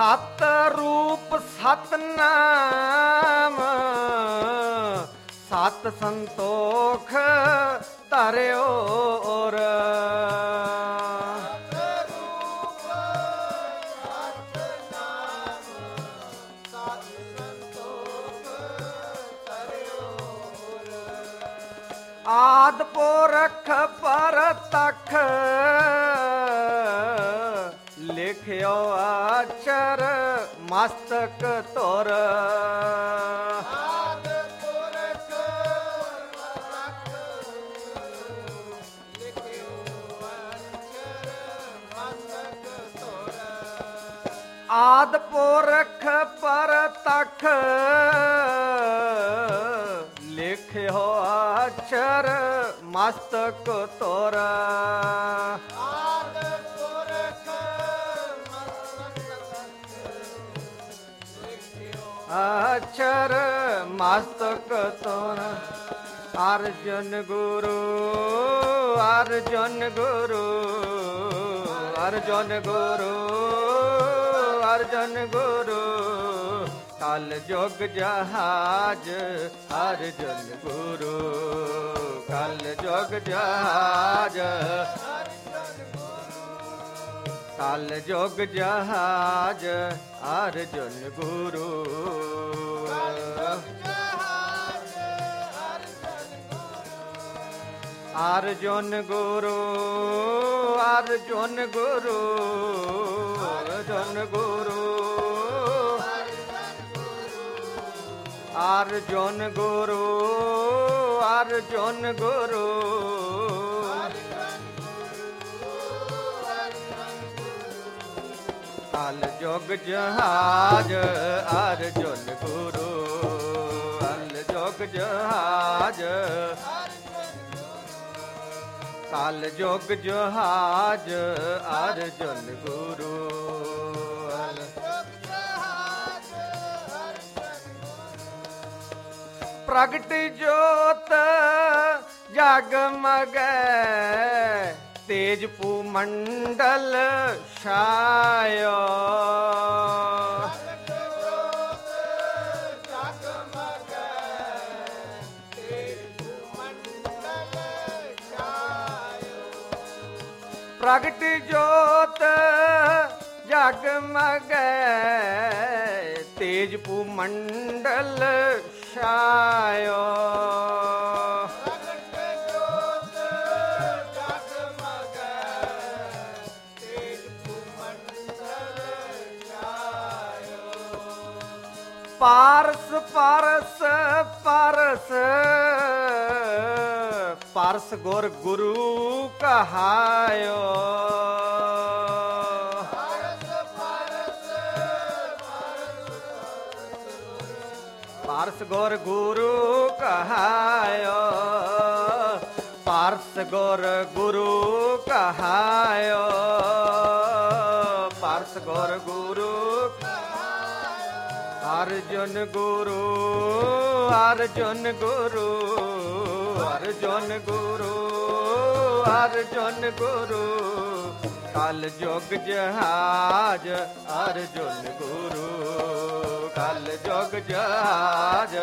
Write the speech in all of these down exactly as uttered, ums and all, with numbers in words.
ਸਤ ਰੂਪ ਸਤਨਾਮ ਸਤ ਸੰਤੋਖ ਧਰਿਓ ਔਰ ਆਦ ਪੁਰਖ ਪਰਤਖ ਲਿਖਿਓ ਅਛਰ ਮਸਤਕ ਤੁਰ ਆਦ ਪੁਰਖ ਪਰਤਖ ਲਿਖਿਓ ਅਛਰ ਮਸਤਕ ਤੁਰ ਆਦ ਪੁਰਖ ਪਰਤਖ ਲਿਖਿਓ ਅਛਰ ਮਸਤਕ ਤੁਰ ਆਦ ਪੁਰਖ ਅਛਰ ਮਸਤਕ ਤੁਰ ਅਰਜਨ ਗੁਰੂ ਅਰਜਨ ਗੁਰੂ ਅਰਜਨ ਗੁਰੂ ਅਰਜਨ ਗੁਰੂ ਕਲ ਜੁਗ ਜਹਾਜ ਅਰਜਨ ਗੁਰੂ ਕਲ ਜੁਗ ਜਹਾਜ ਕਲ ਜੁਗ ਜਹਾਜ ਅਰਜਨ ਗੁਰੂ ਅਰਜਨ ਗੁਰੂ ਅਰਜਨ ਗੁਰੂ ਅਰਜਨ ਗੁਰੂ ਅਰਜਨ ਗੁਰੂ ਅਰਜਨ ਗੁਰੂ ਕਲ ਜੁਗ ਜਹਾਜ ਅਰਜਨ ਗੁਰੂ ਕਲ ਜੁਗ ਜਹਾਜ ਕਲ ਜੁਗ ਜਹਾਜ ਅਰਜਨ ਗੁਰੂ ਪ੍ਰਗਟ ਜੋਤ ਜਗਮਗੈ ਤੇਜ ਪੂ ਮੰਡਲ ਛਾਇਓ ਪ੍ਰਗਟ ਜੋਤ ਜਗਮਗੈ ਤੇਜ ਪੂ ਮੰਡਲ ਛਾਇਓ ਪਾਰਸ ਪਰਸ ਪਰਸ ਪਰਸ ਗੁਰ ਗੁਰੂ ਕਹਾਇਓ ਪਰਸ ਗੁਰ ਗੁਰੂ ਕਹਾਇਓ ਪਰਸ ਗੁਰ ਗੁਰੂ ਕਹਾਇਓ ਪਰਸ ਗੁਰ ਗੁਰੂ ਅਰਜਨ ਗੁਰੂ ਅਰਜਨ ਗੁਰੂ ਅਰਜਨ ਗੁਰੂ ਅਰਜਨ ਗੁਰੂ ਕਲ ਜੁਗ ਜਹਾਜ ਅਰਜਨ ਗੁਰੂ ਕਲ ਜੁਗ ਜਹਾਜ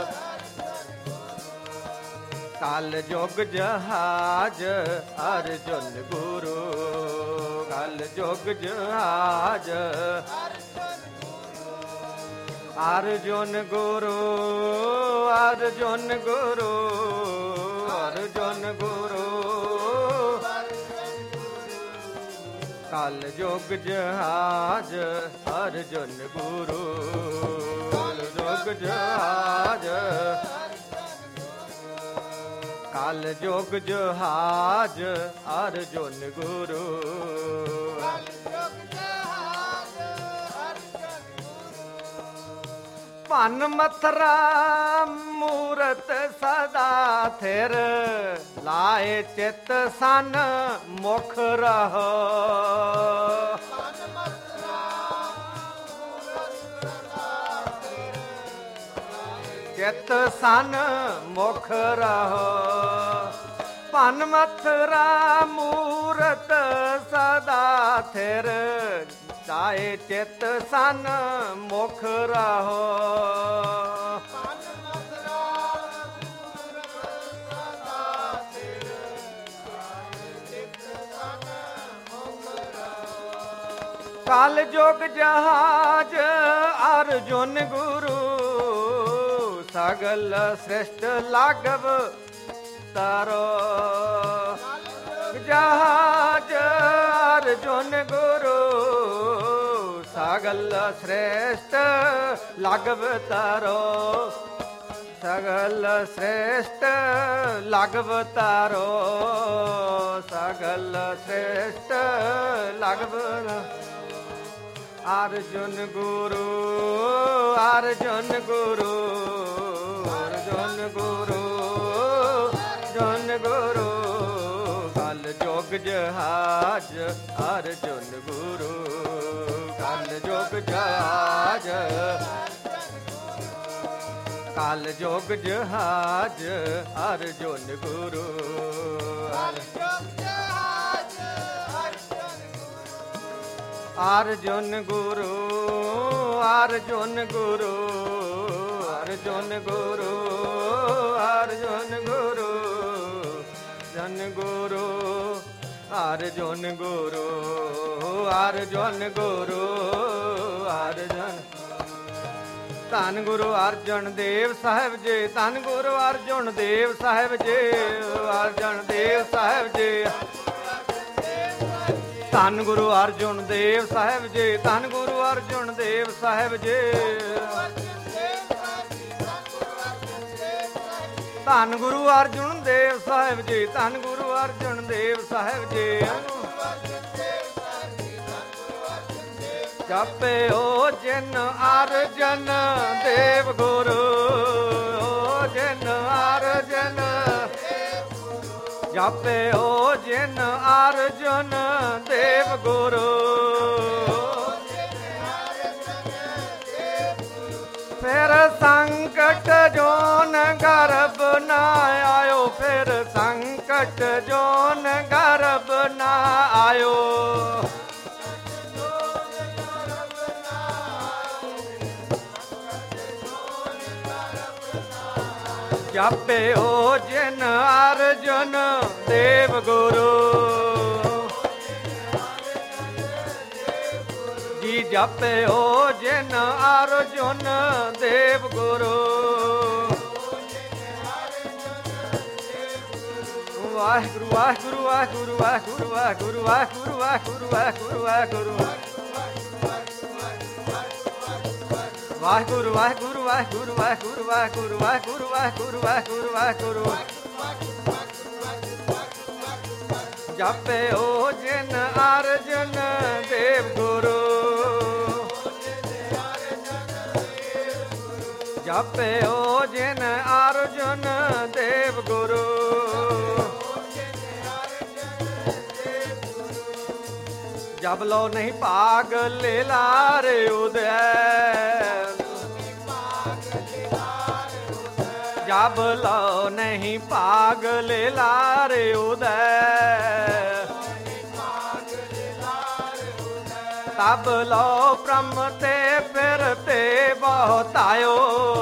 ਕਲ ਜੁਗ ਜਹਾਜ ਅਰਜਨ ਗੁਰੂ ਕਲ ਜੁਗ ਜਹਾਜ ਅਰਜਨ ਗੁਰੂ ਅਰਜਨ ਗੁਰੂ ਅਰਜਨ ਗੁਰੂ ਕਲ ਜੁਗ ਜਹਾਜ ਅਰਜਨ ਗੁਰੂ ਕਲ ਜੁਗ ਜਹਾਜ ਕਲ ਜੁਗ ਜਹਾਜ ਅਰਜਨ ਗੁਰੂ ਭਨ ਮਥਰਾ ਮੂਰਤ ਸਦਾ ਥਿਰ ਲਾਏ ਚਿਤ ਸਨ ਮੁਖ ਰਹੋ ਚਿਤ ਸਨ ਮੁਖ ਰਹੋ ਭਨ ਮਥਰਾ ਮੂਰਤ ਸਦਾ ਥਿਰ ਤਾ ਆਏ ਚਿਤ ਸਨ ਮੁਖ ਰਹੋ। ਕਲ ਜੁਗ ਜਹਾਜ ਅਰਜੁਨ ਗੁਰੂ ਸਗਲ ਸ੍ਰਿਸ਼ਟ ਲਾਗਵ ਤਾਰੋ। ਜਹਾਜ ਅਰਜੁਨ ਗੁਰੂ ਸਗਲ ਸ੍ਰਿਸ਼ਟ ਲਾਗਵ ਤਾਰੋ। ਸਗਲ ਸ੍ਰਿਸ਼ਟ ਲਾਗਵ ਤਾਰੋ। ਸਗਲ ਸ੍ਰਿਸ਼ਟ ਲਾਗਵ ਅਰਜੁਨ ਗੁਰੂ ਅਰਜੁਨ ਗੁਰੂ ਅਰਜੁਨ ਗੁਰੂ ਅਰਜੁਨ ਗੁਰੂ ਕਲ ਜੁਗ ਜਹਾਜ ਅਰਜੁਨ ਗੁਰੂ ਕਲ ਜੁਗ ਜਹਾਜ ਕਲ ਜੁਗ ਜਹਾਜ ਅਰਜੁਨ ਗੁਰੂ। ਅਰਜੁਨ ਗੁਰੂ ਅਰਜੁਨ ਗੁਰੂ ਅਰਜੁਨ ਗੁਰੂ ਅਰਜੁਨ ਗੁਰੂ ਜਨ ਗੁਰੂ ਅਰਜੁਨ ਗੁਰੂ ਅਰਜੁਨ ਗੁਰੂ ਅਰਜੁਨ। ਧੰਨ ਗੁਰੂ ਅਰਜਨ ਦੇਵ ਸਾਹਿਬ ਜੀ ਧੰਨ ਗੁਰੂ ਅਰਜਨ ਦੇਵ ਸਾਹਿਬ ਜੀ ਅਰਜਨ ਦੇਵ ਸਾਹਿਬ ਜੀ ਧੰਨ ਗੁਰੂ ਅਰਜੁਨ ਦੇਵ ਸਾਹਿਬ ਜੀ ਧੰਨ ਗੁਰੂ ਅਰਜੁਨ ਦੇਵ ਸਾਹਿਬ ਜੀ ਧੰਨ ਗੁਰੂ ਅਰਜੁਨ ਦੇਵ ਸਾਹਿਬ ਜੀ ਧੰਨ ਗੁਰੂ ਅਰਜੁਨ ਦੇਵ ਸਾਹਿਬ ਜੀ। ਜਪਿਓ ਜਿਨ ਅਰਜਨ ਦੇਵ ਗੁਰੂ ਜਿਨ ਅਰਜਨ ਜਪਿਓ ਜਿਨ ਅਰਜੁਨ ਦੇਵ ਗੁਰੂ। ਫਿਰ ਸੰਕਟ ਜੋਨ ਗਰਭ ਨਾ ਆਇਓ ਫਿਰ ਸੰਕਟ ਜੋਨ ਗਰਭ ਨਾ ਆਇਓ। ਜਪਿਓ ਜਿਨ ਅਰਜੁਨ ਦੇਵ ਗੁਰੂ ਜੀ ਜਪਿਓ ਜਿਨ ਅਰਜੁਨ ਦੇਵ ਗੁਰੂ। ਵਾਹਿਗੁਰੂ ਵਾਹਿਗੁਰੂ ਵਾਹਿਗੁਰੂ ਵਾਹਿਗੁਰੂ ਵਾਹਿਗੁਰੂ ਵਾਹਿਗੁਰੂ ਵਾਹਿਗੁਰੂ ਵਾਹਿਗੁਰੂ ਵਾਹਿਗੁਰੂ ਵਾਹਿਗੁਰੂ ਵਾਹਿਗੁਰੂ ਵਾਹਿਗੁਰੂ ਵਾਹਿਗੁਰੂ ਵਾਹਿਗੁਰੂ ਵਾਹਿਗੁਰੂ ਵਾਹਿਗੁਰੂ ਵਾਹਿਗੁਰੂ ਵਾਹਿਗੁਰੂ। ਜਪਿਓ ਜਿਨ ਅਰਜਨ ਦੇਵ ਗੁਰੂ ਜਪਿਓ ਜਿਨ ਅਰਜਨ ਦੇਵ ਗੁਰੂ। ਜਬ ਲੋ ਨਹੀਂ ਭਾਗ ਲੈ ਲਾਰੇ ਉਦੈ ਜਬ ਲੋ ਨਹੀਂ ਭਾਗ ਲੈ ਲਾਰੇ ਉਦੈ ਤਬ ਲੋ ਬ੍ਰਹਮ ਤੇ ਫਿਰਤੇ ਬਹੁਤ ਆਇਓ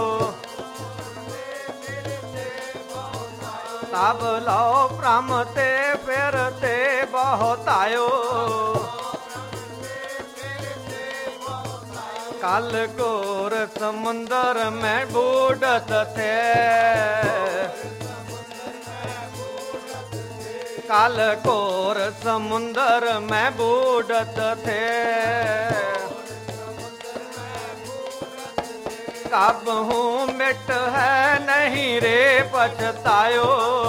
ਤਬ ਲੋ ਬ੍ਰਹਮ ਤੇ ਫਿਰਤੇ ਬਹੁਤ ਆਇਓ। कल घोर समुंदर में बूढ़त थे कल घोर समुंदर में बूढ़त थे कब हूँ मिट है नहीं रे पछतायो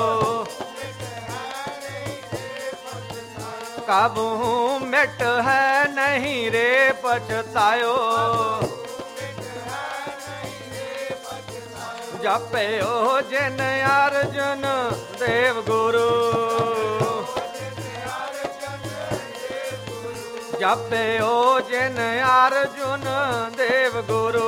कब हूँ मिट है नहीं रे पछतायो। जपयो जिन अर्जुन देव गुरु जपयो जिन अर्जुन देव गुरु।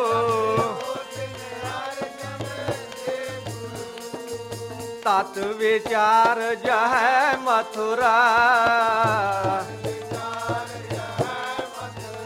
तत् विचार जह मथुरा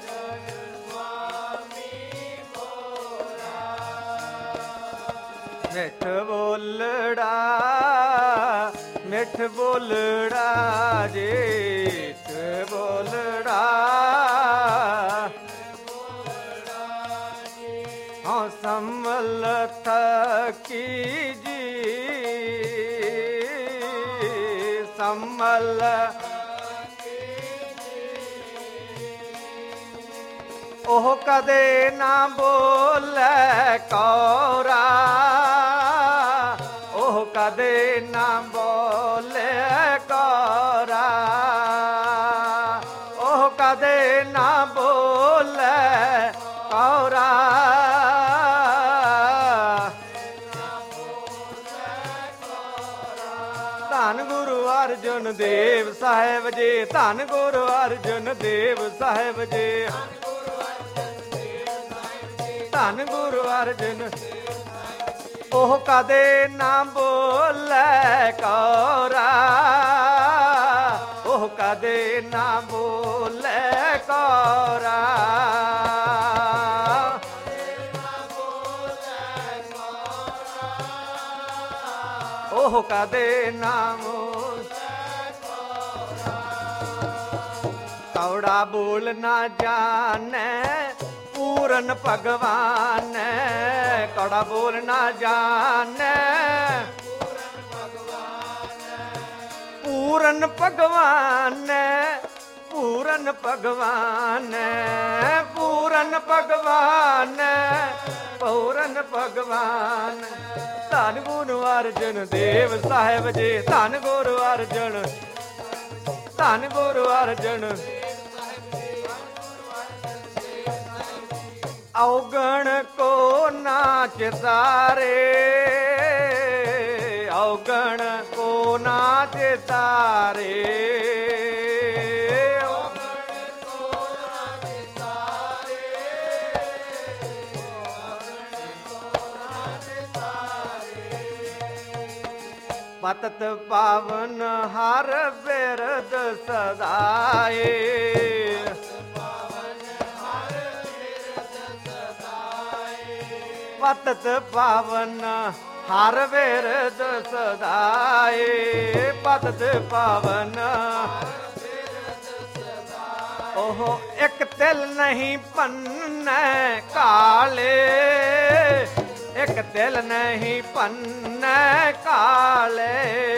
ਜੇਠ ਬੋਲੜਾ ਜੇਠ ਬੋਲੜਾ ਹਾਂ ਸੰਮਲਤ ਕੀ ਜੀ ਸੰਮਲ ਉਹ ਕਦੇ ਨਾ ਬੋਲੇ ਕੌਰਾ ਉਹ ਕਦੇ ਨਾ ਬੋਲੇ ਕੌਰਾ ਉਹ ਕਦੇ ਨਾ ਬੋਲੇ ਕੌਰਾ ਧੰਨ ਗੁਰੂ ਅਰਜਨ ਦੇਵ ਸਾਹਿਬ ਜੀ ਧੰਨ ਗੁਰੂ ਅਰਜਨ ਦੇਵ ਸਾਹਿਬ ਜੀ ਧੰਨ ਗੁਰੂ ਅਰਜਨ ਉਹ ਕਦੇ ਨਾ ਬੋਲੇ ਕੌਰਾ ਉਹ ਕਦੇ ਨਾ ਬੋਲੇ ਕੌਰਾ ਉਹ ਕਦੇ ਨਾ ਕੌੜਾ ਬੋਲ ਨਾ ਜਾਣੈ ਪੂਰਨ ਭਗਵਾਨ ਕੌੜਾ ਬੋਲ ਨਾ ਜਾਣੈ ਪੂਰਨ ਭਗਵਾਨ ਪੂਰਨ ਭਗਵਾਨ ਪੂਰਨ ਭਗਵਾਨ ਪੂਰਨ ਭਗਵਾਨ ਧੰਨ ਗੁਰੂ ਅਰਜਨ ਦੇਵ ਸਾਹਿਬ ਜੀ ਧੰਨ ਗੁਰੂ ਅਰਜਨ ਧੰਨ ਗੁਰੂ ਅਰਜਨ ਔਗਣ ਕੋ ਨਾਚ ਤਾਰੇ ਔਗਣ ਕੋ ਨਾਚ ਤਾਰੇ ਪਤਤ ਪਾਵਨ ਹਰ ਬਿਰਦ ਸਦਾਏ ਪਤਤ ਪਾਵਨ ਹਰ ਬਿਰਦ ਸਦਾਏ ਪਤਤ ਪਾਵਨ ਉਹ ਇੱਕ ਤਿਲ ਨਹੀਂ ਪੰਨੈ ਕਾਲੇ ਇੱਕ ਦਿਲ ਨਹੀਂ ਪੰਨੈ ਕਾਲੇ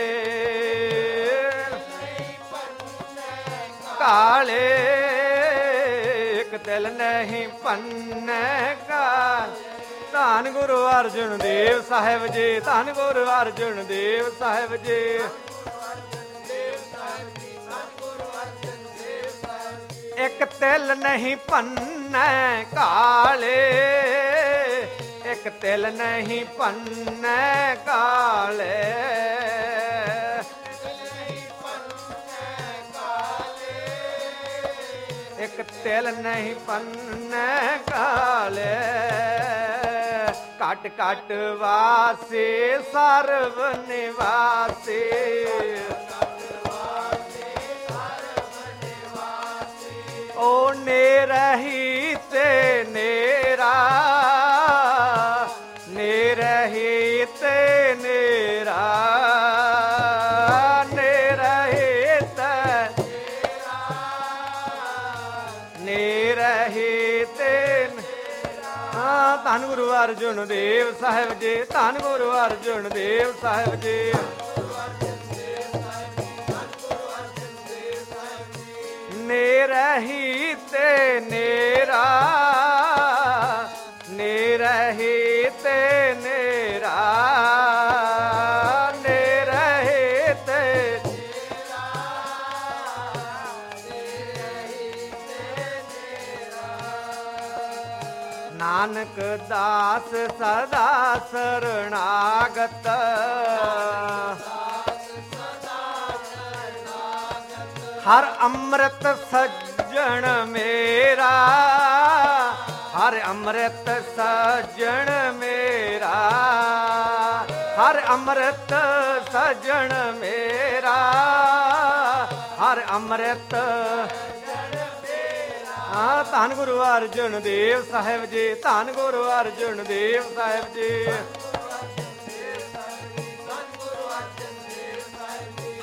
ਕਾਲੇ ਇੱਕ ਦਿਲ ਨਹੀਂ ਪੰਨੈ ਕਾਲੇ ਧੰਨ ਗੁਰੂ ਅਰਜਨ ਦੇਵ ਸਾਹਿਬ ਜੀ ਧੰਨ ਗੁਰੂ ਅਰਜਨ ਦੇਵ ਸਾਹਿਬ ਜੀ ਇੱਕ ਤਿਲ ਨਹੀਂ ਪੰਨੈ ਕਾਲੇ ਇੱਕ ਤਿਲ ਨਹੀਂ ਪੰਨੈ ਕਾਲੇ ਇੱਕ ਤਿਲ ਨਹੀਂ ਪੰਨੈ ਕਾਲੇ ਘਟ ਘਟ ਵਾਸੇ ਸਰਬ ਨਿਵਾਸੇ ਓ ਨੇਰਹੀ ਤੇ ਨੇਰਾ ਨੇਰਹੀ ਤੇ ਨੇਰਾ ਨੇਰਹੀ ਤੇ ਨੇਰਹੀ ਤੇ ਹਾਂ ਧੰਨ ਗੁਰੂ ਅਰਜਨ ਦੇਵ ਸਾਹਿਬ ਜੀ ਧੰਨ ਗੁਰੂ ਅਰਜਨ ਦੇਵ ਸਾਹਿਬ ਜੀ ਨੇਰਹੀ ਤੇ ਨੇਰਾ ਨੇਰਹੀ ਤੇ ਨੇਰਾ ਨੇਰਹੀ ਤੇ ਨਾਨਕ ਦਾਸ ਸਦਾ ਸਰਣਾਗਤ ਹਰ ਅੰਮ੍ਰਿਤ ਸੱਜਣ ਮੇਰਾ ਹਰ ਅੰਮ੍ਰਿਤ ਸੱਜਣ ਮੇਰਾ ਹਰ ਅੰਮ੍ਰਿਤ ਸੱਜਣ ਮੇਰਾ ਹਰ ਅੰਮ੍ਰਿਤ ਹਾਂ ਧੰਨ ਗੁਰੂ ਅਰਜਨ ਦੇਵ ਸਾਹਿਬ ਜੀ ਧੰਨ ਗੁਰੂ ਅਰਜਨ ਦੇਵ ਸਾਹਿਬ ਜੀ